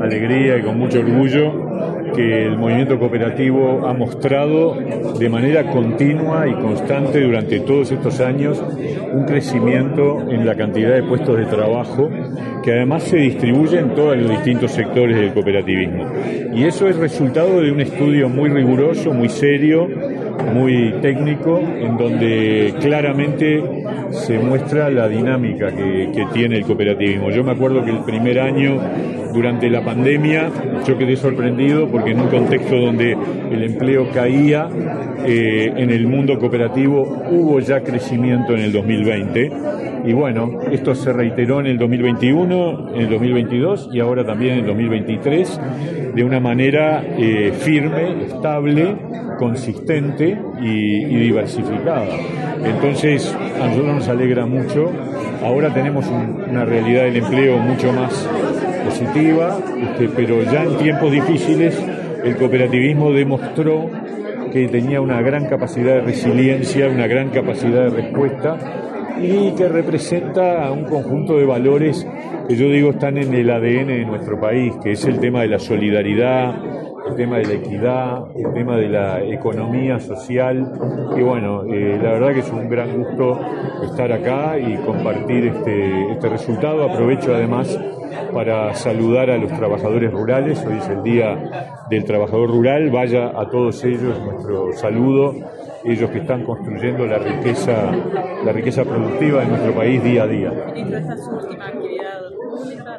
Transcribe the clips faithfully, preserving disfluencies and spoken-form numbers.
alegría y con mucho orgullo que el movimiento cooperativo ha mostrado de manera continua y constante durante todos estos años un crecimiento en la cantidad de puestos de trabajo que además se distribuye en todos los distintos sectores del cooperativismo. Y eso es resultado de un estudio muy riguroso, muy serio, muy técnico, en donde claramente se muestra la dinámica que, que tiene el cooperativismo. Yo me acuerdo que el primer año, durante la pandemia, yo quedé sorprendido porque en un contexto donde el empleo caía, eh, en el mundo cooperativo hubo ya crecimiento en el dos mil veinte. Y bueno, esto se reiteró en el dos mil veintiuno, en el dos mil veintidós y ahora también en el dos mil veintitrés de una manera eh, firme, estable, consistente y, y diversificada. Entonces, a nosotros nos alegra mucho. Ahora tenemos un, una realidad del empleo mucho más positiva, este, pero ya en tiempos difíciles el cooperativismo demostró que tenía una gran capacidad de resiliencia, una gran capacidad de respuesta y que representa un conjunto de valores que yo digo están en el A D N de nuestro país, que es el tema de la solidaridad, el tema de la equidad, el tema de la economía social. Y bueno, eh, la verdad que es un gran gusto estar acá y compartir este, este resultado. Aprovecho además para saludar a los trabajadores rurales. Hoy es el Día del Trabajador Rural. Vaya a todos ellos nuestro saludo, ellos que están construyendo la riqueza, la riqueza productiva de nuestro país día a día. Ministro, esta es su última actividad pública,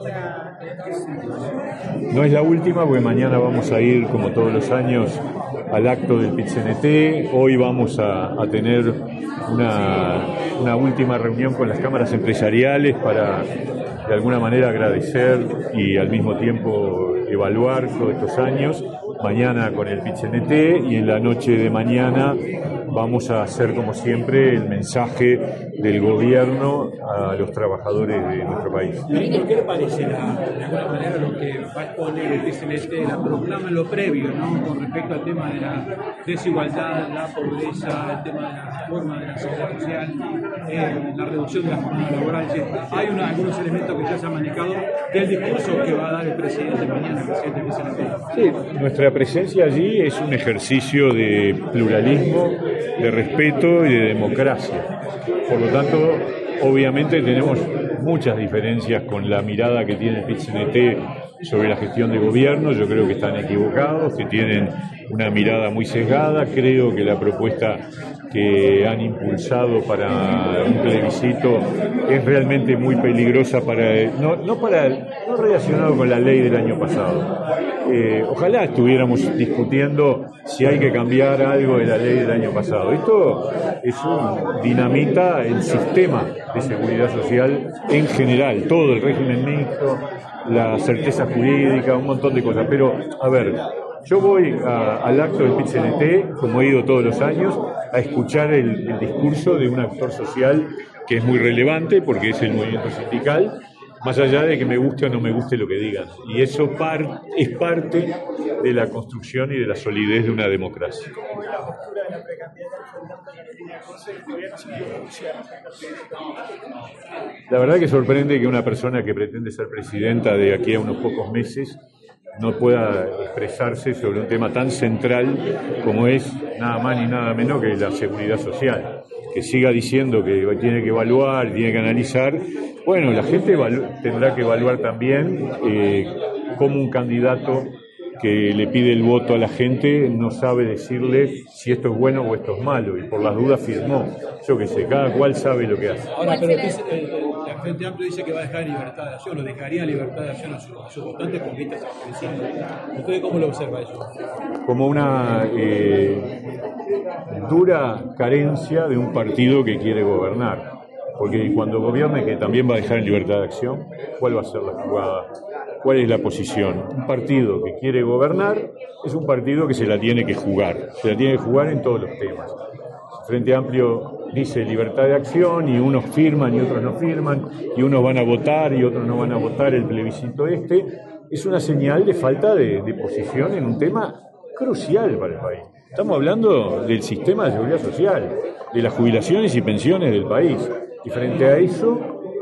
no es la última, porque mañana vamos a ir, como todos los años, al acto del Pit-C N T. Hoy vamos a, a tener una, una última reunión con las cámaras empresariales para, de alguna manera, agradecer y al mismo tiempo evaluar todos estos años. Mañana con el Pit-C N T y en la noche de mañana vamos a hacer, como siempre, el mensaje del gobierno a los trabajadores de nuestro país. Ministro, ¿qué le parece la, de alguna manera lo que va a exponer el Pit-C N T, la proclama en lo previo, ¿no? Con respecto al tema de la desigualdad, la pobreza, el tema de la reforma de la seguridad social, eh, la reducción de la jornada laboral? Es decir, hay una, algunos elementos que ya se han manejado del discurso que va a dar el presidente mañana, el presidente del Pit-C N T. Sí, nuestra presencia allí es un ejercicio de pluralismo, de respeto y de democracia. Por lo tanto, obviamente tenemos muchas diferencias con la mirada que tiene el Pit-C N T sobre la gestión de gobierno. Yo creo que están equivocados, que tienen una mirada muy sesgada. Creo que la propuesta que han impulsado para un plebiscito es realmente muy peligrosa para, no, no para, no relacionado con la ley del año pasado. Eh, ojalá estuviéramos discutiendo si hay que cambiar algo de la ley del año pasado. Esto es un dinamita el sistema de seguridad social en general, todo el régimen mixto, la certeza jurídica, un montón de cosas. Pero, a ver, yo voy a, al acto del Pit-C N T, como he ido todos los años, a escuchar el, el discurso de un actor social que es muy relevante porque es el movimiento sindical, más allá de que me guste o no me guste lo que digan. Y eso par, es parte de la construcción y de la solidez de una democracia. La verdad que sorprende que una persona que pretende ser presidenta de aquí a unos pocos meses no pueda expresarse sobre un tema tan central como es nada más ni nada menos que la seguridad social. Que siga diciendo que tiene que evaluar, tiene que analizar. Bueno, la gente evalu- tendrá que evaluar también eh, cómo un candidato que le pide el voto a la gente no sabe decirle si esto es bueno o esto es malo, y por las dudas firmó. Yo qué sé, cada cual sabe lo que hace. Ahora, pero el, el, el Frente Amplio dice que va a dejar libertad de acción, lo dejaría libertad de acción a sus, a sus votantes porque esta está creciendo. ¿Usted cómo lo observa eso? Como una eh, dura carencia de un partido que quiere gobernar. Porque cuando gobierne, que también va a dejar en libertad de acción, ¿cuál va a ser la jugada? ¿Cuál es la posición? Un partido que quiere gobernar es un partido que se la tiene que jugar, se la tiene que jugar en todos los temas. El Frente Amplio dice libertad de acción y unos firman y otros no firman, y unos van a votar y otros no van a votar el plebiscito este. Es una señal de falta de, de posición en un tema crucial para el país. Estamos hablando del sistema de seguridad social, de las jubilaciones y pensiones del país. Y frente a eso,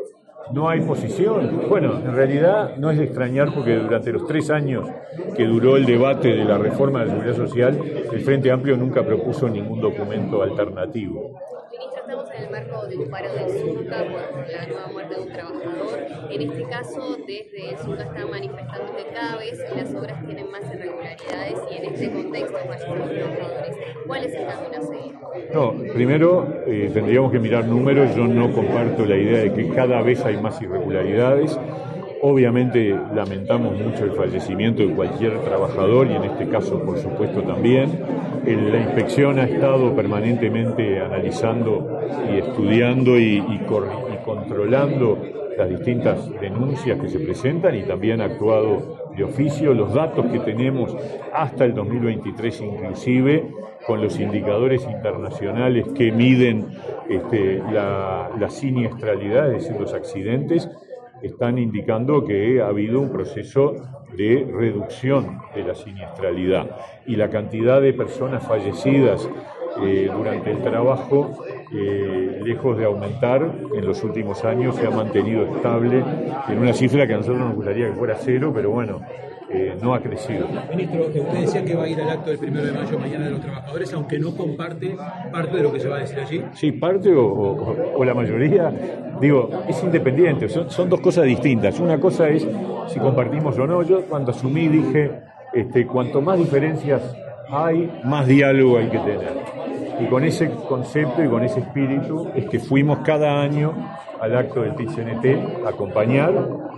no hay posición. Bueno, en realidad no es de extrañar porque durante los tres años que duró el debate de la reforma de la Seguridad Social, el Frente Amplio nunca propuso ningún documento alternativo. Ministro, estamos en el marco de un paro del Zunca por la nueva muerte de un trabajador. En este caso, desde el Zunca están manifestando que cada vez las obras tienen más irregularidades y en este contexto fallecen los trabajadores. ¿Cuál es el camino a seguir? No, primero eh, tendríamos que mirar números. Yo no comparto la idea de que cada vez hay más irregularidades. Obviamente lamentamos mucho el fallecimiento de cualquier trabajador y en este caso, por supuesto, también. El, la inspección ha estado permanentemente analizando y estudiando y, y, cor, y controlando las distintas denuncias que se presentan y también ha actuado de oficio. Los datos que tenemos hasta el dos mil veintitrés inclusive, con los indicadores internacionales que miden este, la, la siniestralidad, es decir, los accidentes, están indicando que ha habido un proceso de reducción de la siniestralidad y la cantidad de personas fallecidas eh, durante el trabajo, eh, lejos de aumentar, en los últimos años se ha mantenido estable en una cifra que a nosotros nos gustaría que fuera cero, pero bueno, eh, no ha crecido. Ministro, usted decía que va a ir al acto del primero de mayo mañana de los trabajadores, aunque no comparte parte de lo que se va a decir allí. Sí, parte o, o, o la mayoría, digo, es independiente, son, son dos cosas distintas. Una cosa es si compartimos o no. Yo cuando asumí dije, este, cuanto más diferencias hay, más diálogo hay que tener. Y con ese concepto y con ese espíritu es que fuimos cada año al acto del P I T C N T a acompañar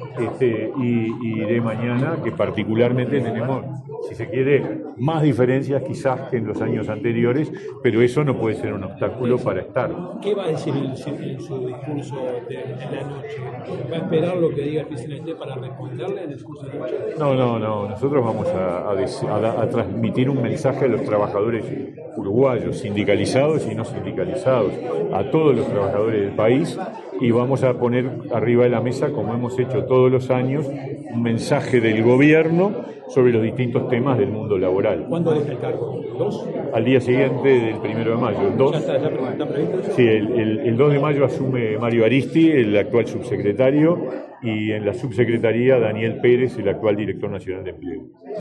este, y, y de mañana, que particularmente tenemos, si se quiere, más diferencias quizás que en los años anteriores, pero eso no puede ser un obstáculo para estar. ¿Qué va a decir en, en su discurso de, de la noche? ¿Va a esperar lo que diga el P I T C N T para responderle en el discurso de la noche? No, no, no. Nosotros vamos a, a, a, a transmitir un mensaje a los trabajadores uruguayos, sindicalizados y no sindicalizados, a todos los trabajadores del país, y vamos a poner arriba de la mesa, como hemos hecho todos los años, un mensaje del gobierno sobre los distintos temas del mundo laboral. ¿Cuándo deja el cargo? ¿Dos? Al día siguiente del primero de mayo. El dos, ¿Ya está, ya está previsto? Sí, el, el, el dos de mayo asume Mario Aristi, el actual subsecretario, y en la subsecretaría Daniel Pérez, el actual director nacional de empleo.